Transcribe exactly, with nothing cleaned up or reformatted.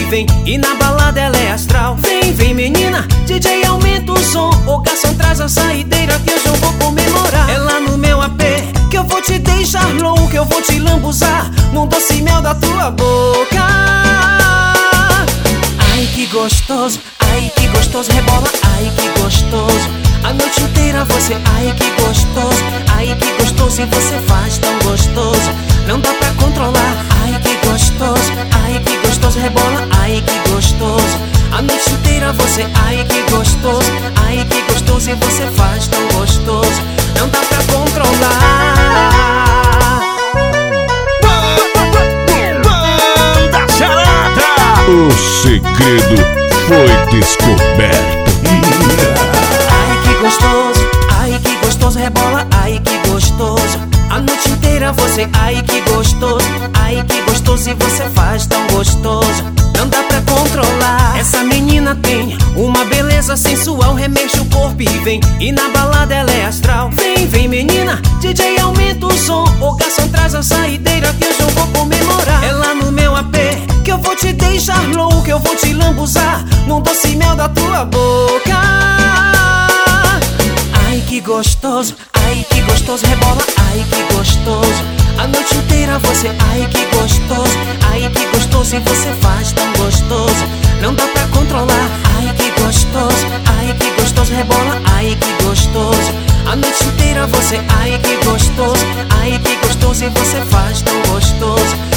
vem. E na balada ela é astral. Vem, vem menina, D J aumenta o som. O garçom traz a saideira que hoje eu vou comemorar. É lá no meu A P que eu vou te deixar louco, que eu vou te lambuzar no doce mel da tua boca. Ai que gostoso, ai que gostoso, rebola, ai que gostoso. A noite inteira você, ai que gostoso, ai que gostoso, e você faz tão gostoso, não dá pra controlar. Ai que gostoso, ai que gostoso, rebola, ai que gostoso. A noite inteira você, ai que gostoso, ai que gostoso, e você faz tão gostoso, não dá pra controlar. Banda Charada! O segredo foi descoberto. Ai que gostoso, ai que gostoso, rebola, ai que gostoso. A noite inteira você, ai que gostoso, ai que gostoso, e você faz tão gostoso, não dá pra controlar. Essa menina tem uma beleza sensual, remexe o corpo e vem. E na balada ela é astral. Vem, vem menina, D J aumenta o som. O garçom traz a saideira que hoje eu vou comemorar. É lá no meu A P que eu vou te deixar louco, que eu vou te lambuzar no doce mel da tua boca. Ai que gostoso, ai que gostoso, rebola, ai que gostoso. A noite inteira você, ai que gostoso, ai que gostoso, e você faz tão gostoso, não dá pra controlar. Ai que gostoso, ai que gostoso, rebola, ai que gostoso. A noite inteira você, ai que gostoso, ai que gostoso, e você faz tão gostoso,